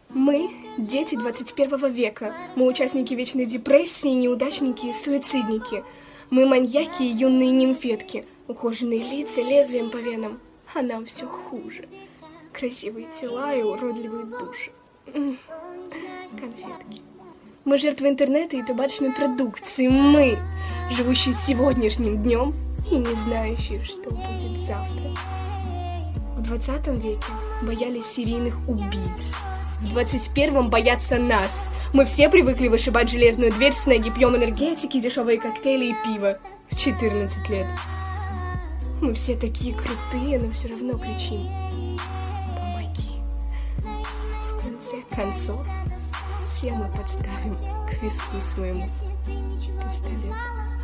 Мы – дети 21 века. Мы участники вечной депрессии, неудачники и суицидники. Мы маньяки и юные нимфетки. Ухоженные лица лезвием по венам. А нам все хуже. Красивые тела и уродливые души. Конфетки. Мы жертвы интернета и табачной продукции. Мы, живущие сегодняшним днем и не знающие, что будет завтра. В 20 веке боялись серийных убийц. В 21-м боятся нас. Мы все привыкли вышибать железную дверь с ноги, пьем энергетики, дешевые коктейли и пиво. В 14 лет. Мы все такие крутые, но все равно кричим: помоги. В конце концов, все мы подставим к виску своему пистолет.